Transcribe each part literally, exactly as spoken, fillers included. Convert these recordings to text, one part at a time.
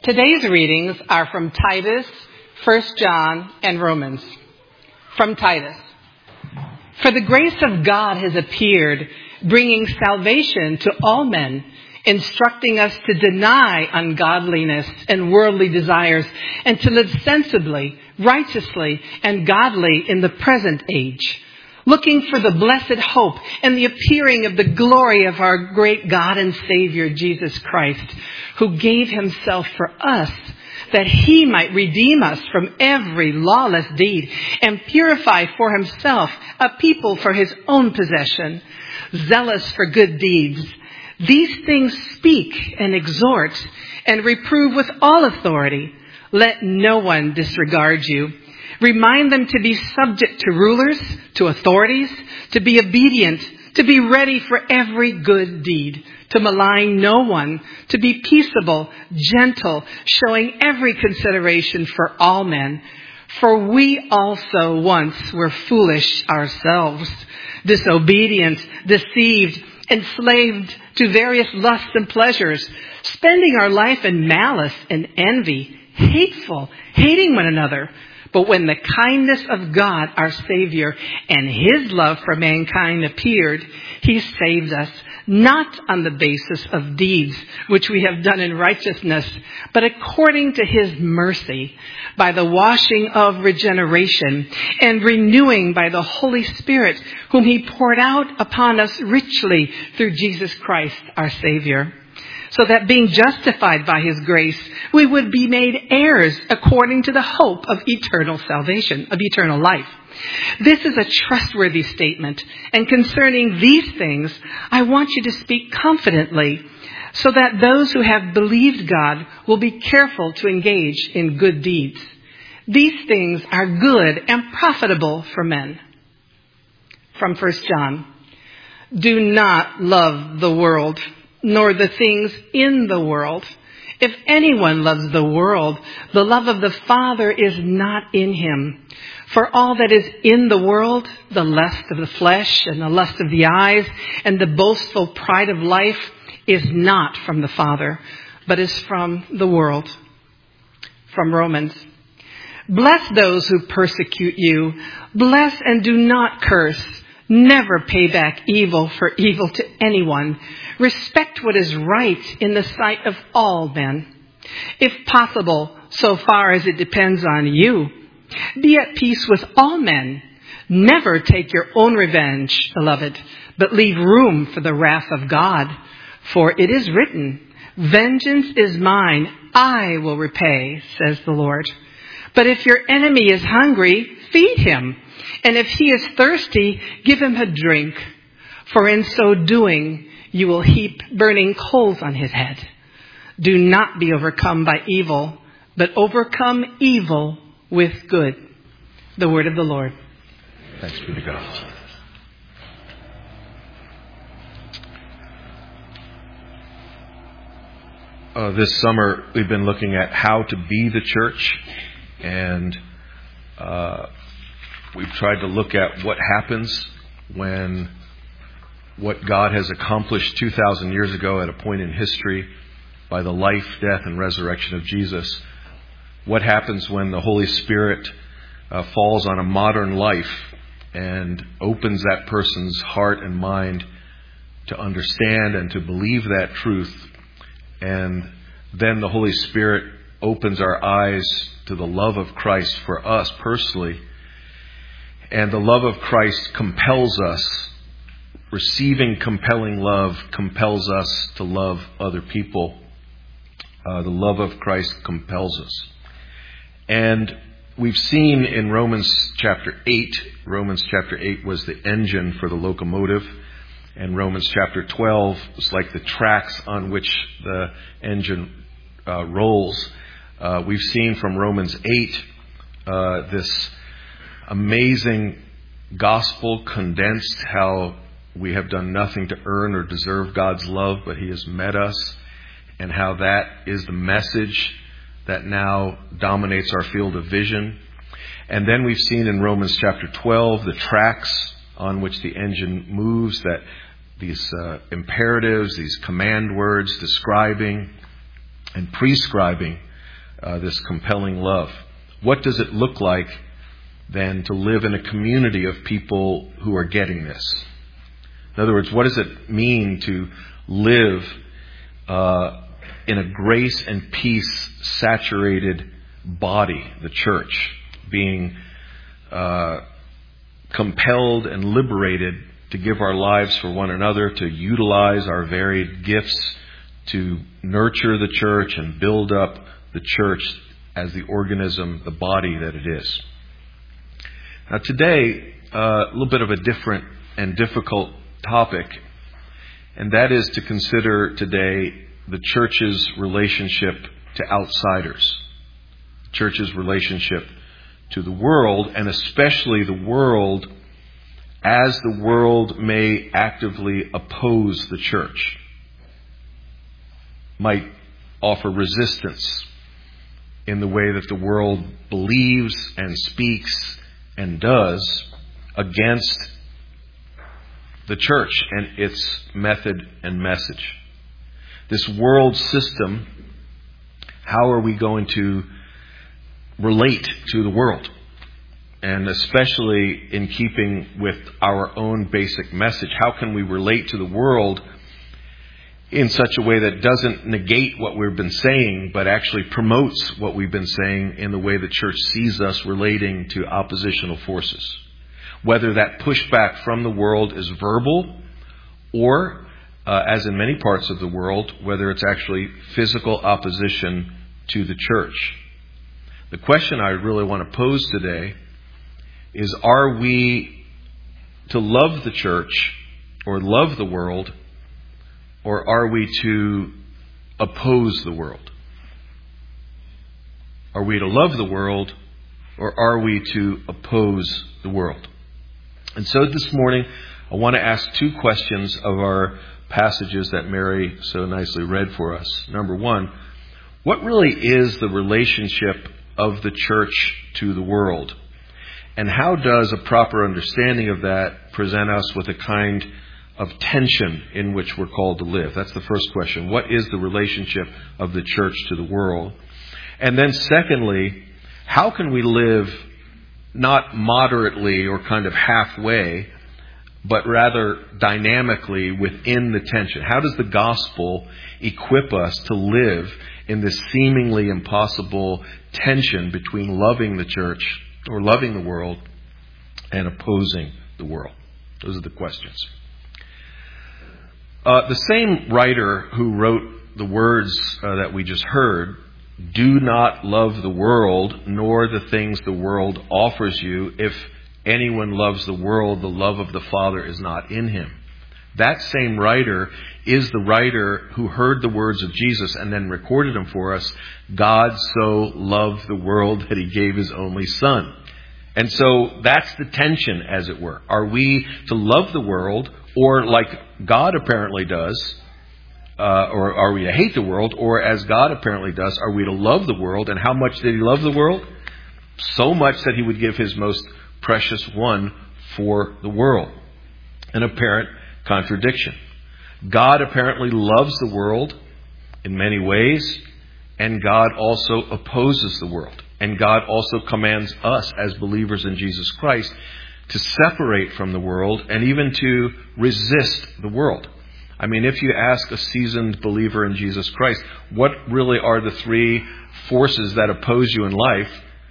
Today's readings are from Titus, First John, and Romans. From Titus. For the grace of God has appeared, bringing salvation to all men, instructing us to deny ungodliness and worldly desires, and to live sensibly, righteously, and godly in the present age, looking for the blessed hope and the appearing of the glory of our great God and Savior, Jesus Christ, who gave himself for us, that he might redeem us from every lawless deed and purify for himself a people for his own possession, zealous for good deeds. These things speak and exhort and reprove with all authority. Let no one disregard you. Remind them to be subject to rulers, to authorities, to be obedient, to be ready for every good deed, to malign no one, to be peaceable, gentle, showing every consideration for all men. For we also once were foolish ourselves, disobedient, deceived, enslaved to various lusts and pleasures, spending our life in malice and envy, hateful, hating one another. But when the kindness of God, our Savior, and his love for mankind appeared, he saved us, not on the basis of deeds which we have done in righteousness, but according to his mercy, by the washing of regeneration and renewing by the Holy Spirit, whom he poured out upon us richly through Jesus Christ, our Savior. So that being justified by his grace, we would be made heirs according to the hope of eternal salvation, of eternal life. This is a trustworthy statement, and concerning these things, I want you to speak confidently, so that those who have believed God will be careful to engage in good deeds. These things are good and profitable for men. From First John. Do not love the world, nor the things in the world. If anyone loves the world, the love of the Father is not in him. For all that is in the world, the lust of the flesh and the lust of the eyes and the boastful pride of life, is not from the Father, but is from the world. From Romans. Bless those who persecute you. Bless and do not curse. Never pay back evil for evil to anyone. Respect what is right in the sight of all men. If possible, so far as it depends on you, be at peace with all men. Never take your own revenge, beloved, but leave room for the wrath of God. For it is written, vengeance is mine, I will repay, says the Lord. But if your enemy is hungry, feed him. And if he is thirsty, give him a drink. For in so doing, you will heap burning coals on his head. Do not be overcome by evil, but overcome evil with good. The word of the Lord. Thanks be to God. Uh, this summer, we've been looking at how to be the church, and uh, we've tried to look at what happens when what God has accomplished two thousand years ago at a point in history by the life, death, and resurrection of Jesus. What happens when the Holy Spirit uh, falls on a modern life and opens that person's heart and mind to understand and to believe that truth. And then the Holy Spirit opens our eyes to the love of Christ for us personally. And the love of Christ compels us. Receiving compelling love compels us to love other people. Uh, the love of Christ compels us. And we've seen in Romans chapter eight, Romans chapter eight was the engine for the locomotive. And Romans chapter twelve was like the tracks on which the engine uh, rolls. Uh, we've seen from Romans eight uh, this amazing gospel condensed, how we have done nothing to earn or deserve God's love, but he has met us, and how that is the message that now dominates our field of vision. And then we've seen in Romans chapter twelve the tracks on which the engine moves, that these uh, imperatives, these command words describing and prescribing uh, this compelling love. What does it look like then to live in a community of people who are getting this? In other words, what does it mean to live uh, in a grace and peace saturated body, the church, being uh, compelled and liberated to give our lives for one another, to utilize our varied gifts to nurture the church and build up the church as the organism, the body that it is. Now today, uh, a little bit of a different and difficult topic, and that is to consider today the church's relationship to outsiders, church's relationship to the world, and especially the world as the world may actively oppose the church, might offer resistance in the way that the world believes and speaks and does against the church and its method and message. This world system, how are we going to relate to the world? And especially in keeping with our own basic message, how can we relate to the world in such a way that doesn't negate what we've been saying, but actually promotes what we've been saying in the way the church sees us relating to oppositional forces? Whether that pushback from the world is verbal or, uh, as in many parts of the world, whether it's actually physical opposition to the church. The question I really want to pose today is, are we to love the church or love the world, or are we to oppose the world? Are we to love the world, or are we to oppose the world? And so this morning, I want to ask two questions of our passages that Mary so nicely read for us. Number one, what really is the relationship of the church to the world? And how does a proper understanding of that present us with a kind of tension in which we're called to live? That's the first question. What is the relationship of the church to the world? And then secondly, how can we live not moderately or kind of halfway, but rather dynamically within the tension? How does the gospel equip us to live in this seemingly impossible tension between loving the church or loving the world and opposing the world? Those are the questions. Uh, the same writer who wrote the words uh, that we just heard, "Do not love the world, nor the things the world offers you. If anyone loves the world, the love of the Father is not in him." That same writer is the writer who heard the words of Jesus and then recorded them for us. God so loved the world that he gave his only Son. And so that's the tension, as it were. Are we to love the world, or like God apparently does, uh, or are we to hate the world, or as God apparently does, are we to love the world? And how much did he love the world? So much that he would give his most precious one for the world. An apparent contradiction. God apparently loves the world in many ways, and God also opposes the world. And God also commands us as believers in Jesus Christ to separate from the world and even to resist the world. I mean, if you ask a seasoned believer in Jesus Christ, what really are the three forces that oppose you in life?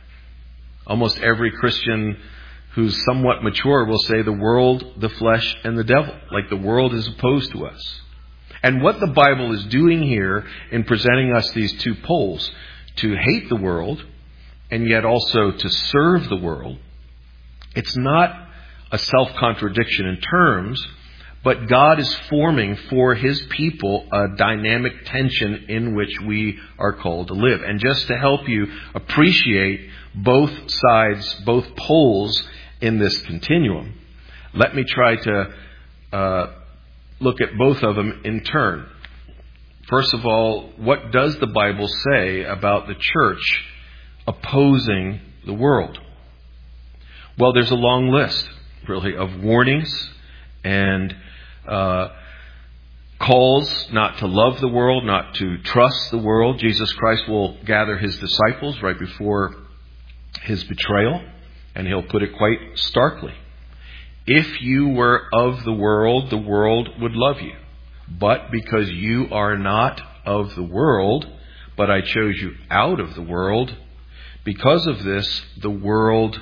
Almost every Christian who's somewhat mature will say the world, the flesh, and the devil. Like the world is opposed to us. And what the Bible is doing here in presenting us these two poles, to hate the world and yet also to serve the world, it's not a self-contradiction in terms, but God is forming for his people a dynamic tension in which we are called to live. And just to help you appreciate both sides, both poles in this continuum, let me try to uh, look at both of them in turn. First of all, what does the Bible say about the church opposing the world? Well, there's a long list, really, of warnings and uh, calls not to love the world, not to trust the world. Jesus Christ will gather his disciples right before his betrayal, and he'll put it quite starkly. If you were of the world, the world would love you. But because you are not of the world, but I chose you out of the world, because of this, the world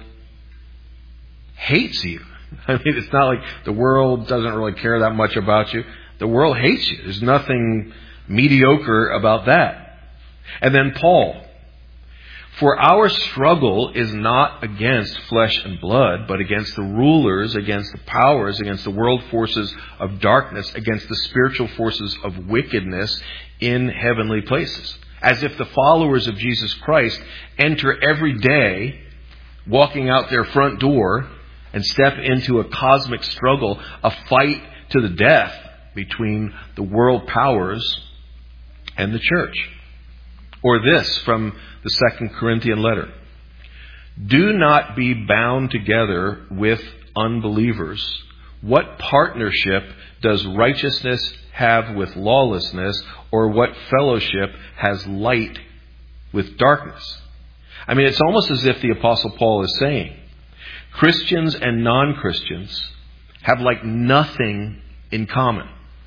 hates you. I mean, it's not like the world doesn't really care that much about you. The world hates you. There's nothing mediocre about that. And then Paul. For our struggle is not against flesh and blood, but against the rulers, against the powers, against the world forces of darkness, against the spiritual forces of wickedness in heavenly places. As if the followers of Jesus Christ enter every day, walking out their front door, and step into a cosmic struggle, a fight to the death between the world powers and the church. Or this from the Second Corinthian letter. Do not be bound together with unbelievers. What partnership does righteousness have with lawlessness, or what fellowship has light with darkness? I mean, it's almost as if the Apostle Paul is saying, Christians and non-Christians have like nothing in common.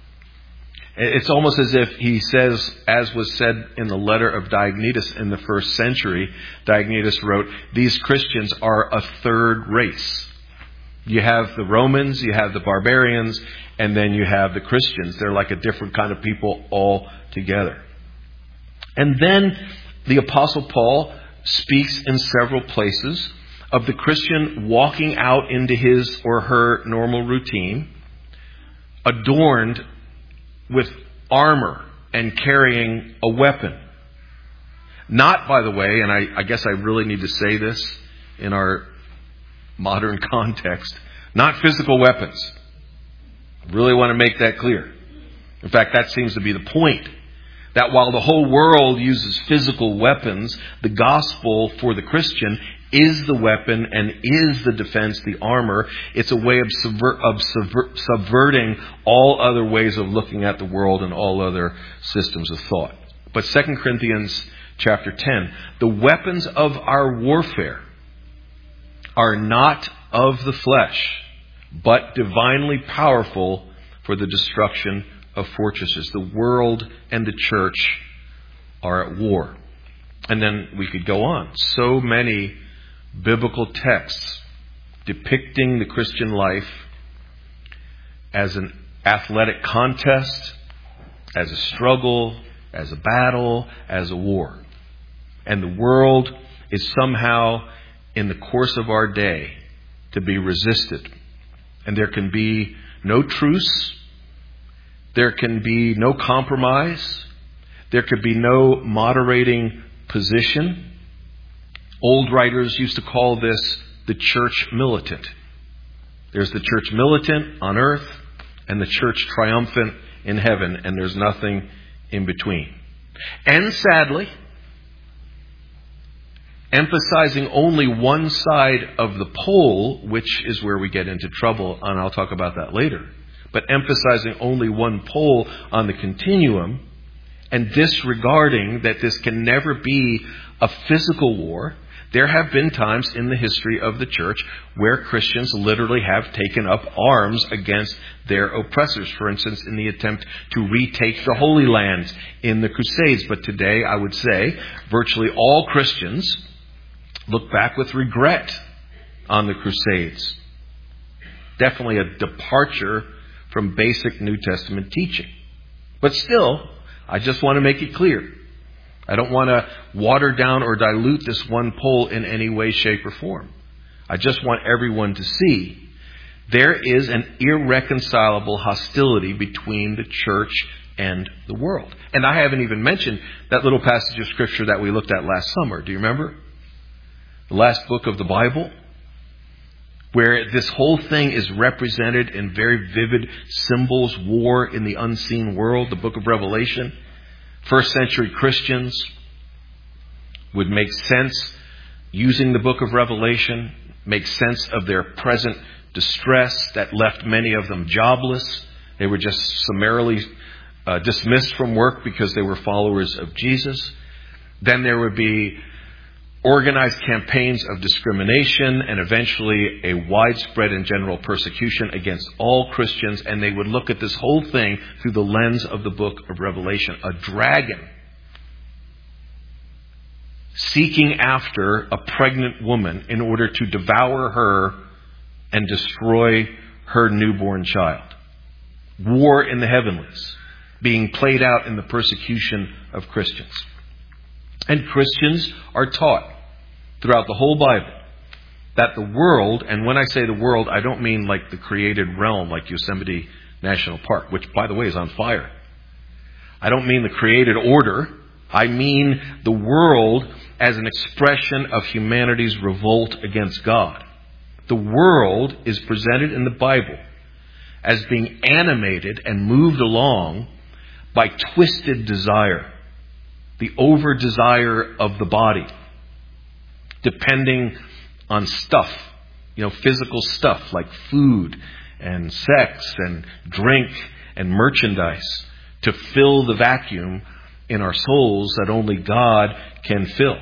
It's almost as if he says, as was said in the letter of Diognetus in the first century, Diognetus wrote, these Christians are a third race. You have the Romans, you have the barbarians, and then you have the Christians. They're like a different kind of people all together. And then the Apostle Paul speaks in several places of the Christian walking out into his or her normal routine, adorned with armor and carrying a weapon. Not, by the way, and I, I guess I really need to say this in our modern context, not physical weapons. I really want to make that clear. In fact, that seems to be the point. That while the whole world uses physical weapons, the gospel for the Christian is the weapon and is the defense, the armor. It's a way of, subver- of subver- subverting all other ways of looking at the world and all other systems of thought. But Second Corinthians chapter ten, the weapons of our warfare are not of the flesh, but divinely powerful for the destruction of fortresses. The world and the church are at war. And then we could go on. So many biblical texts depicting the Christian life as an athletic contest, as a struggle, as a battle, as a war. And the world is somehow, in the course of our day, to be resisted. And there can be no truce. There can be no compromise. There could be no moderating position. Old writers used to call this the church militant. There's the church militant on earth and the church triumphant in heaven, and there's nothing in between. And sadly, emphasizing only one side of the pole, which is where we get into trouble, and I'll talk about that later, but emphasizing only one pole on the continuum and disregarding that this can never be a physical war. There have been times in the history of the church where Christians literally have taken up arms against their oppressors. For instance, in the attempt to retake the Holy Land in the Crusades. But today, I would say, virtually all Christians look back with regret on the Crusades. Definitely a departure from basic New Testament teaching. But still, I just want to make it clear. I don't want to water down or dilute this one pole in any way, shape, or form. I just want everyone to see there is an irreconcilable hostility between the church and the world. And I haven't even mentioned that little passage of Scripture that we looked at last summer. Do you remember? The last book of the Bible, where this whole thing is represented in very vivid symbols, war in the unseen world, the book of Revelation. First century Christians would make sense using the book of Revelation, make sense of their present distress that left many of them jobless. They were just summarily uh, dismissed from work because they were followers of Jesus. Then there would be organized campaigns of discrimination and eventually a widespread and general persecution against all Christians. And they would look at this whole thing through the lens of the book of Revelation. A dragon seeking after a pregnant woman in order to devour her and destroy her newborn child. War in the heavenlies being played out in the persecution of Christians. And Christians are taught throughout the whole Bible that the world, and when I say the world, I don't mean like the created realm like Yosemite National Park, which, by the way, is on fire. I don't mean the created order. I mean the world as an expression of humanity's revolt against God. The world is presented in the Bible as being animated and moved along by twisted desire, the over-desire of the body, depending on stuff, you know, physical stuff like food and sex and drink and merchandise to fill the vacuum in our souls that only God can fill.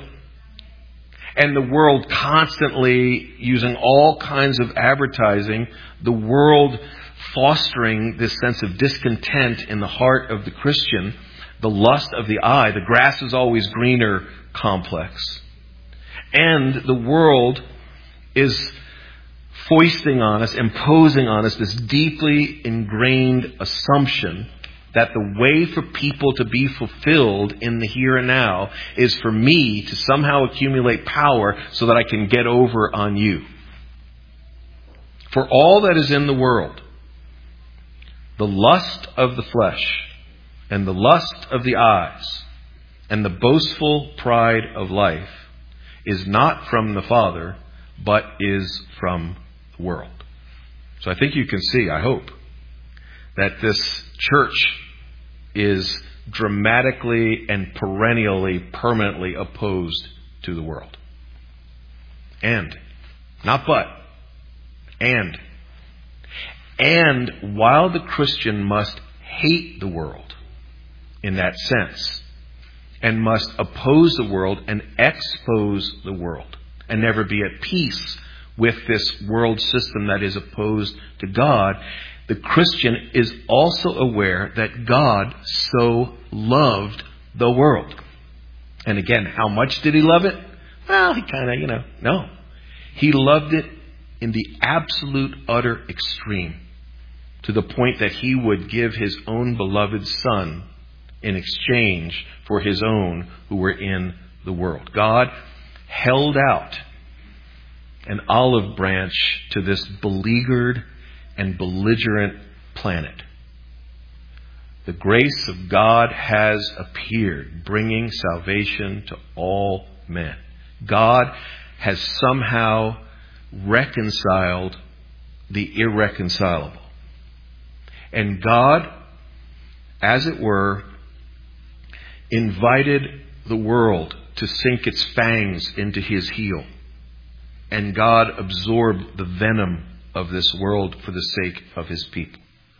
And the world constantly using all kinds of advertising, the world fostering this sense of discontent in the heart of the Christian, the lust of the eye, the grass is always greener complex. And the world is foisting on us, imposing on us this deeply ingrained assumption that the way for people to be fulfilled in the here and now is for me to somehow accumulate power so that I can get over on you. For all that is in the world, the lust of the flesh and the lust of the eyes and the boastful pride of life is not from the Father, but is from the world. So I think you can see, I hope, that this church is dramatically and perennially, permanently opposed to the world. And, not but, and, and while the Christian must hate the world in that sense, and must oppose the world and expose the world, and never be at peace with this world system that is opposed to God, the Christian is also aware that God so loved the world. And again, how much did he love it? Well, he kind of, you know, no. He loved it in the absolute, utter extreme, to the point that he would give his own beloved Son in exchange for his own who were in the world. God held out an olive branch to this beleaguered and belligerent planet. The grace of God has appeared, bringing salvation to all men. God has somehow reconciled the irreconcilable. And God, as it were, invited the world to sink its fangs into his heel. And God absorbed the venom of this world for the sake of his people.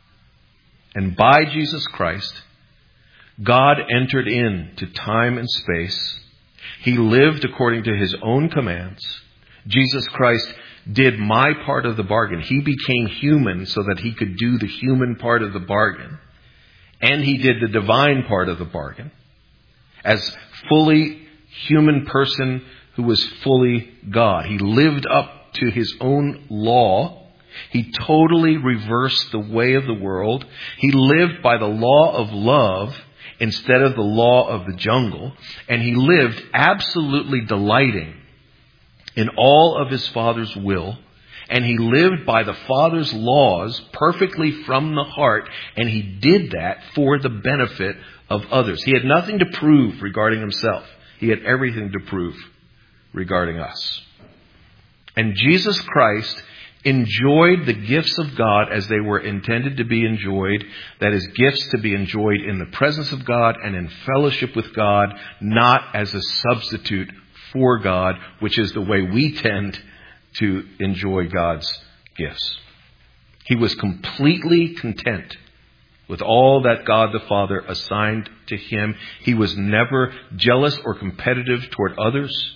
And by Jesus Christ, God entered into time and space. He lived according to his own commands. Jesus Christ did my part of the bargain. He became human so that he could do the human part of the bargain. And he did the divine part of the bargain. As fully human person who was fully God. He lived up to his own law. He totally reversed the way of the world. He lived by the law of love instead of the law of the jungle. And he lived absolutely delighting in all of his Father's will. And he lived by the Father's laws perfectly from the heart. And he did that for the benefit of others. He had nothing to prove regarding himself. He had everything to prove regarding us. And Jesus Christ enjoyed the gifts of God as they were intended to be enjoyed. That is, gifts to be enjoyed in the presence of God and in fellowship with God, not as a substitute for God, which is the way we tend to enjoy God's gifts. He was completely content with all that God the Father assigned to him. He was never jealous or competitive toward others.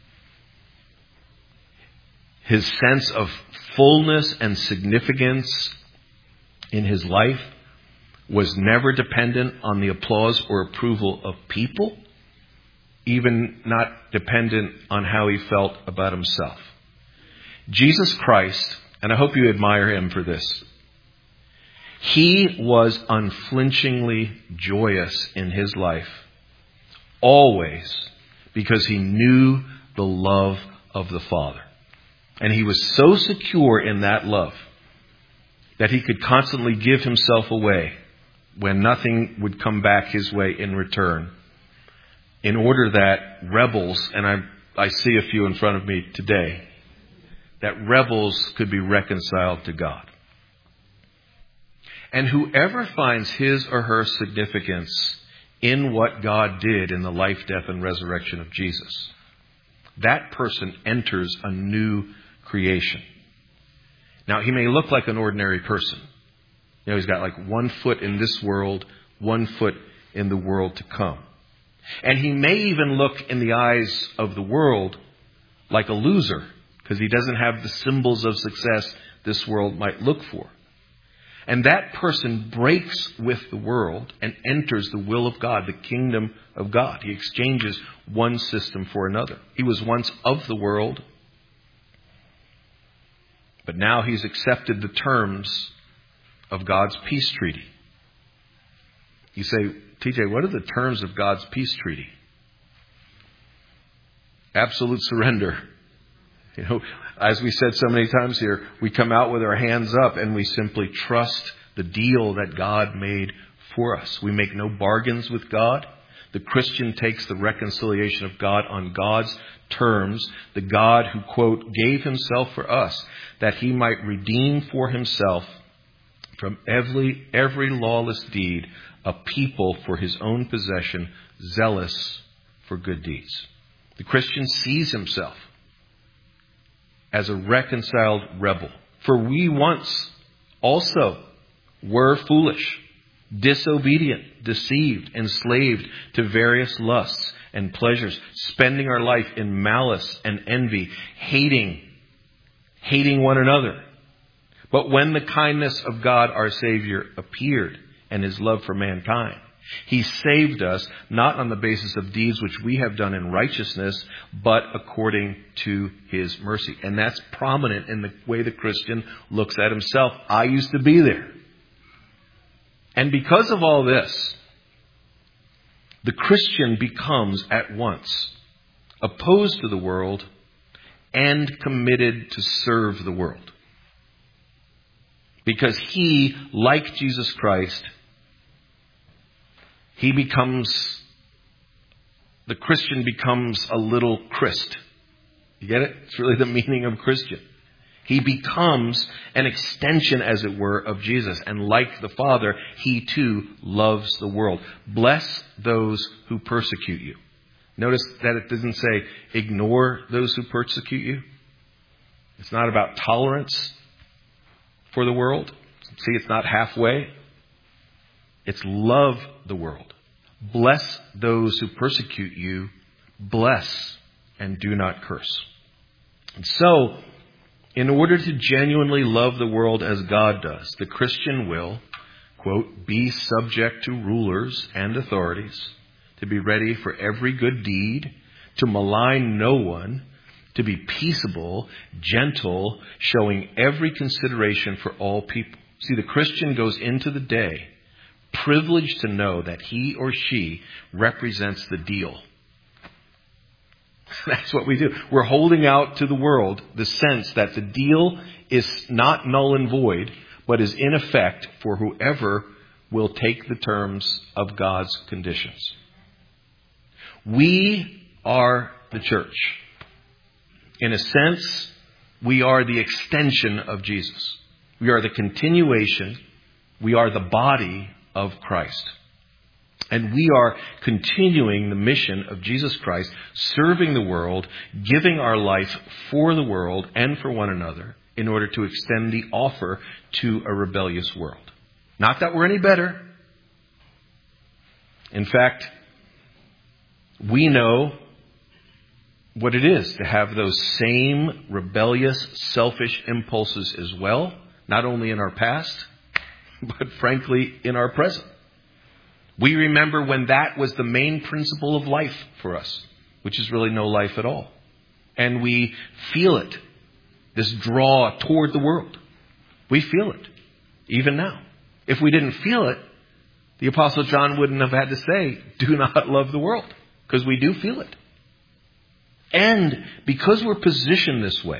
His sense of fullness and significance in his life was never dependent on the applause or approval of people, even not dependent on how he felt about himself. Jesus Christ, and I hope you admire him for this, he was unflinchingly joyous in his life, always, because he knew the love of the Father. And he was so secure in that love that he could constantly give himself away when nothing would come back his way in return, in order that rebels, and I, I see a few in front of me today, that rebels could be reconciled to God. And whoever finds his or her significance in what God did in the life, death, and resurrection of Jesus, that person enters a new creation. Now, he may look like an ordinary person. You know, he's got like one foot in this world, one foot in the world to come. And he may even look in the eyes of the world like a loser, because he doesn't have the symbols of success this world might look for. And that person breaks with the world and enters the will of God, the kingdom of God. He exchanges one system for another. He was once of the world, but now he's accepted the terms of God's peace treaty. You say, T J, what are the terms of God's peace treaty? Absolute surrender. You know, as we said so many times here, we come out with our hands up and we simply trust the deal that God made for us. We make no bargains with God. The Christian takes the reconciliation of God on God's terms. The God who, quote, gave himself for us that he might redeem for himself from every, every lawless deed a people for his own possession, zealous for good deeds. The Christian sees himself as a reconciled rebel. For we once also were foolish, disobedient, deceived, enslaved to various lusts and pleasures, spending our life in malice and envy, hating, hating one another. But when the kindness of God our Savior appeared and his love for mankind, he saved us not on the basis of deeds which we have done in righteousness, but according to his mercy. And that's prominent in the way the Christian looks at himself. I used to be there. And because of all this, the Christian becomes at once opposed to the world and committed to serve the world. Because he, like Jesus Christ, he becomes, the Christian becomes a little Christ. You get it? It's really the meaning of Christian. He becomes an extension, as it were, of Jesus. And like the Father, he too loves the world. Bless those who persecute you. Notice that it doesn't say ignore those who persecute you. It's not about tolerance for the world. See, it's not halfway. It's love the world. Bless those who persecute you. Bless and do not curse. And so, in order to genuinely love the world as God does, the Christian will, quote, be subject to rulers and authorities, to be ready for every good deed, to malign no one, to be peaceable, gentle, showing every consideration for all people. See, the Christian goes into the day privileged to know that he or she represents the deal. That's what we do. We're holding out to the world the sense that the deal is not null and void, but is in effect for whoever will take the terms of God's conditions. We are the church. In a sense, we are the extension of Jesus. We are the continuation. We are the body of Christ. And we are continuing the mission of Jesus Christ, serving the world, giving our life for the world and for one another in order to extend the offer to a rebellious world. Not that we're any better. In fact, we know what it is to have those same rebellious, selfish impulses as well, not only in our past, but frankly in our present. We remember when that was the main principle of life for us, which is really no life at all. And we feel it, this draw toward the world. We feel it, even now. If we didn't feel it, the Apostle John wouldn't have had to say, do not love the world, because we do feel it. And because we're positioned this way,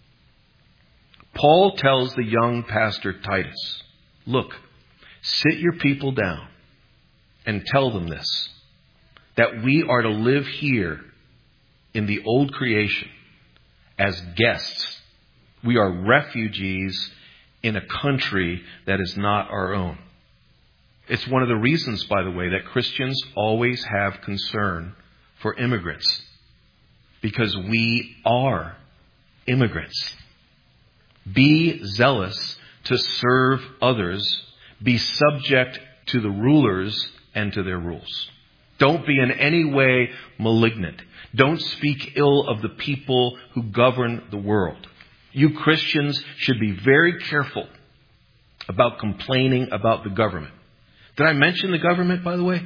Paul tells the young pastor Titus, look, sit your people down and tell them this, that we are to live here in the old creation as guests. We are refugees in a country that is not our own. It's one of the reasons, by the way, that Christians always have concern for immigrants, because we are immigrants. Be zealous to serve others. Be subject to the rulers and to their rules. Don't be in any way malignant. Don't speak ill of the people who govern the world. You Christians should be very careful about complaining about the government. Did I mention the government, by the way?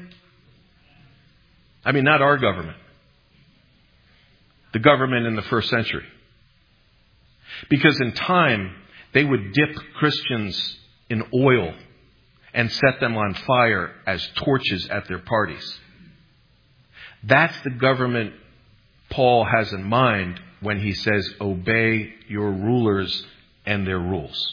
I mean, not our government. The government in the first century. Because in time, they would dip Christians in oil and set them on fire as torches at their parties. That's the government Paul has in mind when he says, obey your rulers and their rules.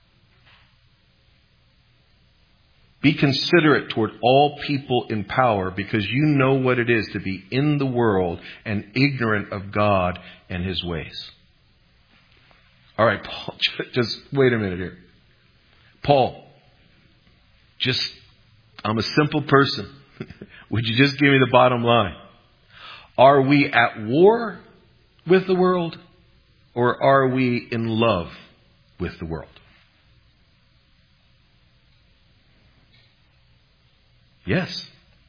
Be considerate toward all people in power, because you know what it is to be in the world and ignorant of God and his ways. All right, Paul, just wait a minute here. Paul, just, I'm a simple person. Would you just give me the bottom line? Are we at war with the world, or are we in love with the world? Yes.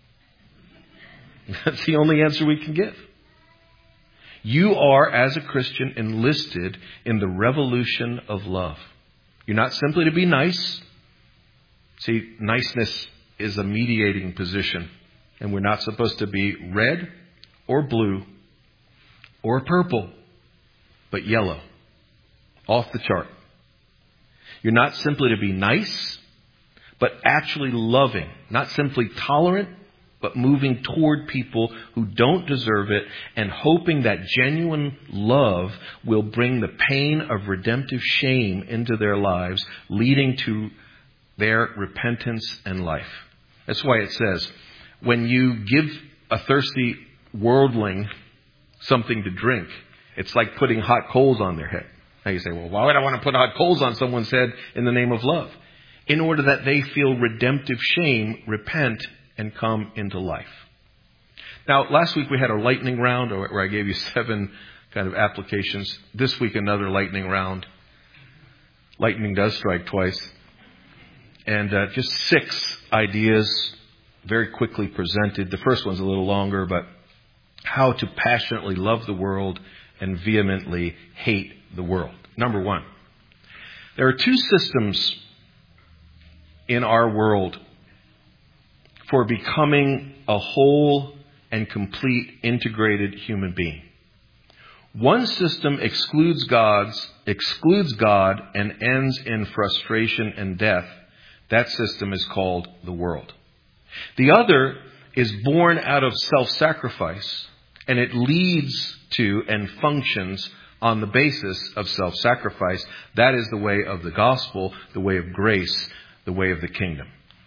That's the only answer we can give. You are, as a Christian, enlisted in the revolution of love. You're not simply to be nice. See, niceness is a mediating position. And we're not supposed to be red or blue or purple, but yellow. Off the chart. You're not simply to be nice, but actually loving. Not simply tolerant, but moving toward people who don't deserve it, and hoping that genuine love will bring the pain of redemptive shame into their lives, leading to their repentance and life. That's why it says, when you give a thirsty worldling something to drink, it's like putting hot coals on their head. Now you say, well, why would I want to put hot coals on someone's head in the name of love? In order that they feel redemptive shame, repent, and come into life. Now, last week we had a lightning round where I gave you seven kind of applications. This week, another lightning round. Lightning does strike twice. And uh, just six ideas very quickly presented. The first one's a little longer, but how to passionately love the world and vehemently hate the world. Number one, there are two systems in our world for becoming a whole and complete integrated human being. One system excludes God's, excludes God and ends in frustration and death. That system is called the world. The other is born out of self-sacrifice, and it leads to and functions on the basis of self-sacrifice. That is the way of the gospel, the way of grace, the way of the kingdom.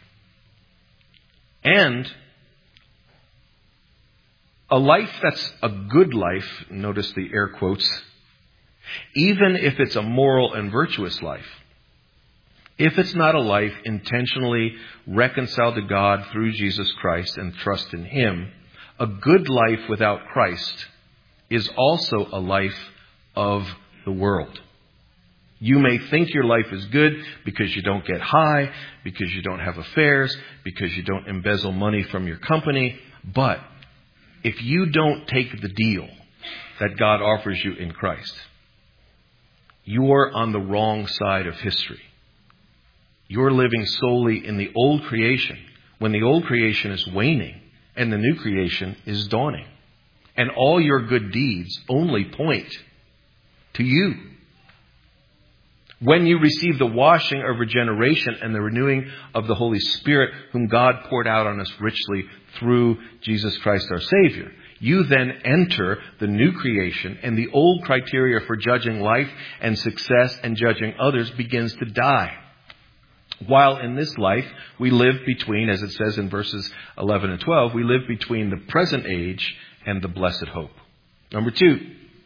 And a life that's a good life, notice the air quotes, even if it's a moral and virtuous life, if it's not a life intentionally reconciled to God through Jesus Christ and trust in Him, a good life without Christ is also a life of the world. You may think your life is good because you don't get high, because you don't have affairs, because you don't embezzle money from your company. But if you don't take the deal that God offers you in Christ, you're on the wrong side of history. You're living solely in the old creation when the old creation is waning and the new creation is dawning. And all your good deeds only point to you. When you receive the washing of regeneration and the renewing of the Holy Spirit, whom God poured out on us richly through Jesus Christ our Savior, you then enter the new creation, and the old criteria for judging life and success and judging others begins to die. While in this life, we live between, as it says in verses eleven and twelve, we live between the present age and the blessed hope. Number two,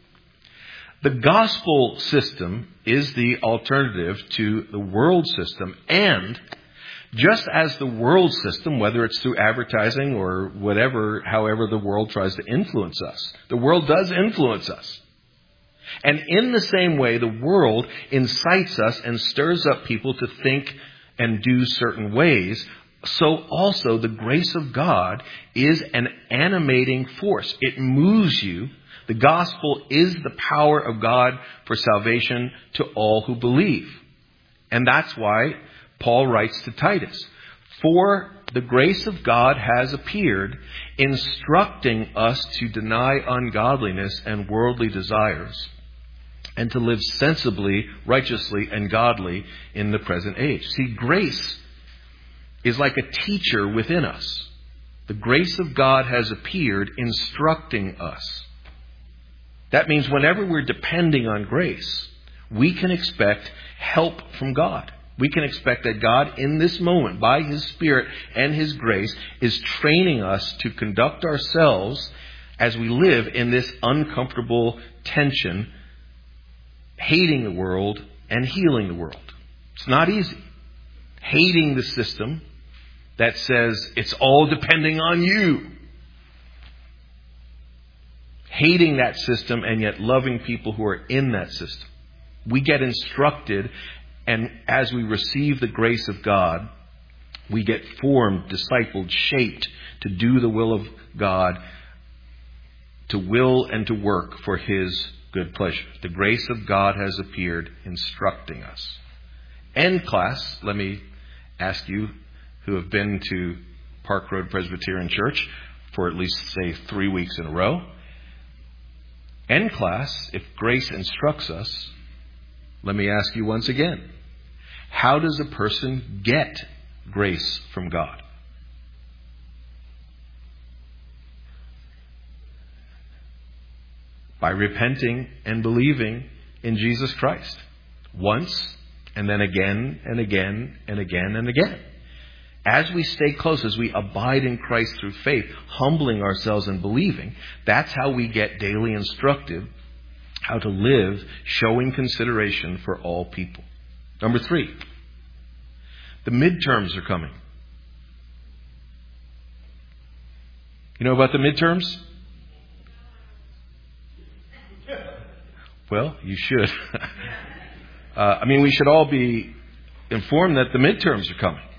the gospel system is the alternative to the world system. And just as the world system, whether it's through advertising or whatever, however the world tries to influence us, the world does influence us. And in the same way, the world incites us and stirs up people to think and do certain ways. So also the grace of God is an animating force. It moves you. The gospel is the power of God for salvation to all who believe. And that's why Paul writes to Titus, "For the grace of God has appeared, instructing us to deny ungodliness and worldly desires, and to live sensibly, righteously, and godly in the present age." See, grace is like a teacher within us. The grace of God has appeared, instructing us. That means whenever we're depending on grace, we can expect help from God. We can expect that God in this moment, by His Spirit and His grace, is training us to conduct ourselves as we live in this uncomfortable tension, hating the world and healing the world. It's not easy. Hating the system that says it's all depending on you. Hating that system and yet loving people who are in that system. We get instructed, and as we receive the grace of God, we get formed, discipled, shaped to do the will of God, to will and to work for His good pleasure. The grace of God has appeared, instructing us. End class, let me ask you who have been to Park Road Presbyterian Church for at least, say, three weeks in a row. End class, if grace instructs us, let me ask you once again, how does a person get grace from God? By repenting and believing in Jesus Christ. Once, and then again, and again, and again, and again. As we stay close, as we abide in Christ through faith, humbling ourselves and believing, that's how we get daily instructed how to live, showing consideration for all people. Number three, the midterms are coming. You know about the midterms? Well, you should. uh, I mean, we should all be informed that the midterms are coming.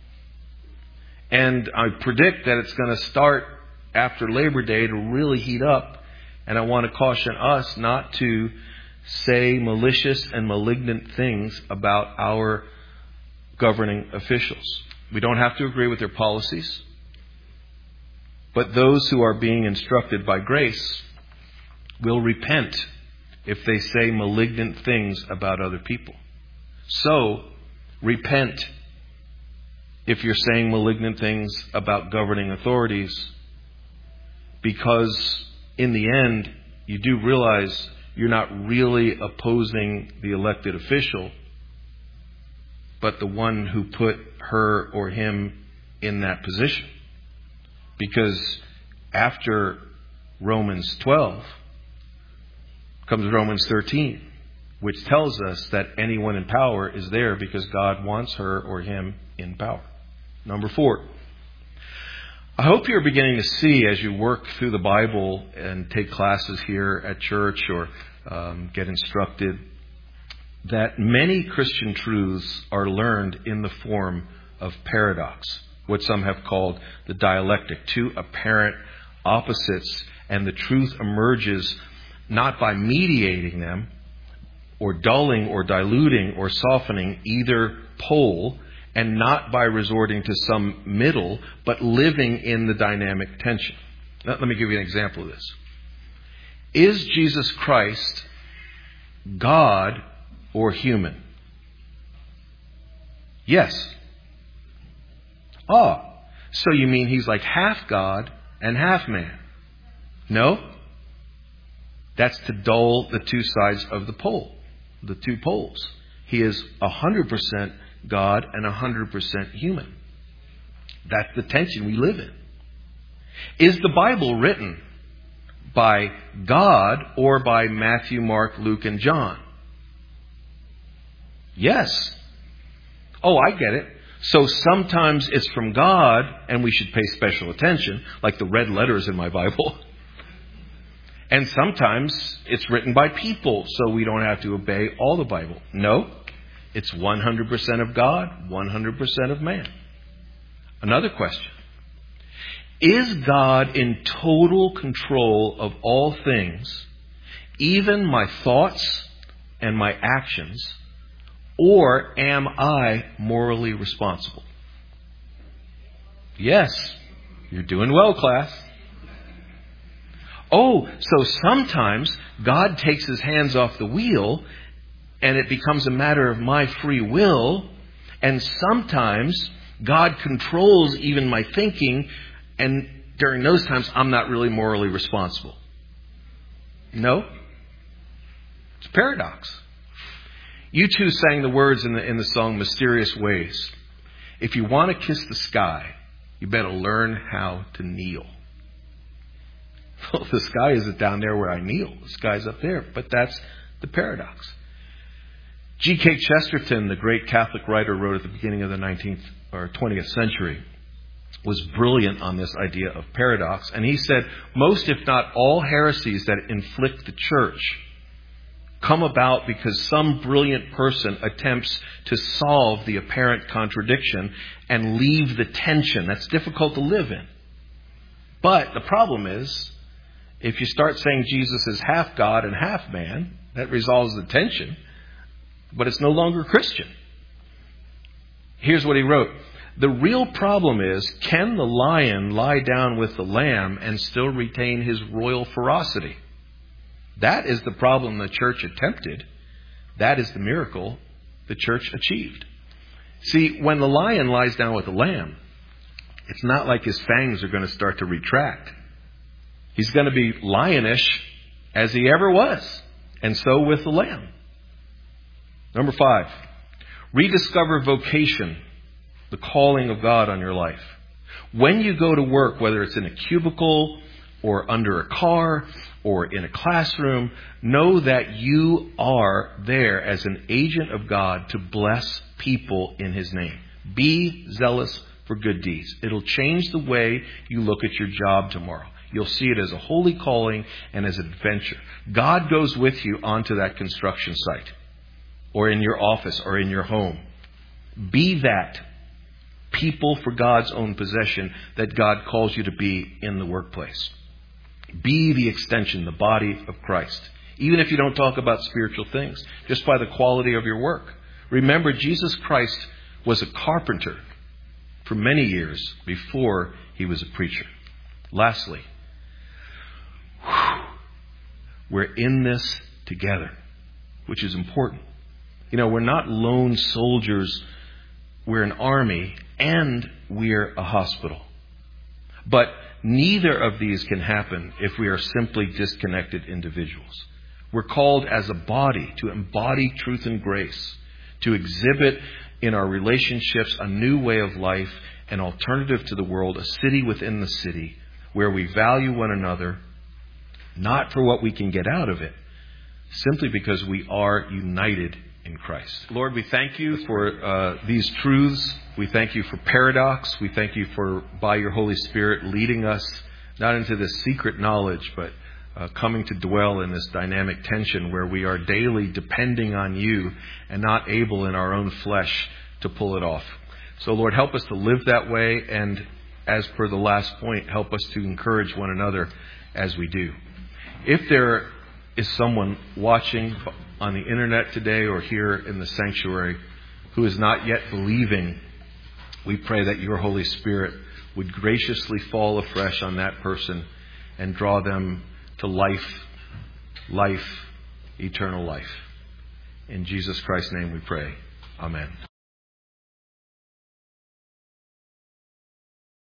And I predict that it's going to start after Labor Day to really heat up. And I want to caution us not to say malicious and malignant things about our governing officials. We don't have to agree with their policies. But those who are being instructed by grace will repent if they say malignant things about other people. So, repent if you're saying malignant things about governing authorities, because in the end, you do realize you're not really opposing the elected official, but the one who put her or him in that position. Because after Romans twelve comes Romans thirteen, which tells us that anyone in power is there because God wants her or him in power. Number four, I hope you're beginning to see as you work through the Bible and take classes here at church or um, get instructed that many Christian truths are learned in the form of paradox, what some have called the dialectic, two apparent opposites, and the truth emerges not by mediating them, or dulling or diluting or softening either pole, and not by resorting to some middle, but living in the dynamic tension. Now, let me give you an example of this. Is Jesus Christ God or human? Yes. Ah, so you mean he's like half God and half man? No. That's to dull the two sides of the pole, the two poles. He is one hundred percent God and one hundred percent human. That's the tension we live in. Is the Bible written by God or by Matthew, Mark, Luke, and John? Yes. Oh, I get it. So sometimes it's from God and we should pay special attention, like the red letters in my Bible. And sometimes it's written by people, so we don't have to obey all the Bible. No, it's one hundred percent of God, one hundred percent of man. Another question. Is God in total control of all things, even my thoughts and my actions, or am I morally responsible? Yes, you're doing well, class. Oh, so sometimes God takes his hands off the wheel and it becomes a matter of my free will. And sometimes God controls even my thinking, and during those times I'm not really morally responsible. No. It's a paradox. You two sang the words in the, in the song Mysterious Ways. If you want to kiss the sky, you better learn how to kneel. Well, the sky isn't down there where I kneel. The sky's up there. But that's the paradox. G K Chesterton, the great Catholic writer, wrote at the beginning of the nineteenth or twentieth century, was brilliant on this idea of paradox. And he said, most, if not all, heresies that inflict the church come about because some brilliant person attempts to solve the apparent contradiction and leave the tension. That's difficult to live in. But the problem is, if you start saying Jesus is half God and half man, that resolves the tension, but it's no longer Christian. Here's what he wrote. The real problem is, can the lion lie down with the lamb and still retain his royal ferocity? That is the problem the church attempted. That is the miracle the church achieved. See, when the lion lies down with the lamb, it's not like his fangs are going to start to retract. He's going to be lionish as he ever was. And so with the lamb. Number five, rediscover vocation, the calling of God on your life. When you go to work, whether it's in a cubicle or under a car or in a classroom, know that you are there as an agent of God to bless people in his name. Be zealous for good deeds. It'll change the way you look at your job tomorrow. You'll see it as a holy calling and as an adventure. God goes with you onto that construction site or in your office or in your home. Be that people for God's own possession that God calls you to be in the workplace. Be the extension, the body of Christ. Even if you don't talk about spiritual things, just by the quality of your work. Remember, Jesus Christ was a carpenter for many years before he was a preacher. Lastly, we're in this together, which is important. You know, we're not lone soldiers. We're an army and we're a hospital. But neither of these can happen if we are simply disconnected individuals. We're called as a body to embody truth and grace, to exhibit in our relationships a new way of life, an alternative to the world, a city within the city where we value one another, not for what we can get out of it, simply because we are united in Christ. Lord, we thank you for uh, these truths. We thank you for paradox. We thank you for, by your Holy Spirit, leading us not into this secret knowledge, but uh, coming to dwell in this dynamic tension where we are daily depending on you and not able in our own flesh to pull it off. So, Lord, help us to live that way, and as per the last point, help us to encourage one another as we do. If there is someone watching on the internet today or here in the sanctuary who is not yet believing, we pray that your Holy Spirit would graciously fall afresh on that person and draw them to life, life, eternal life. In Jesus Christ's name we pray. Amen.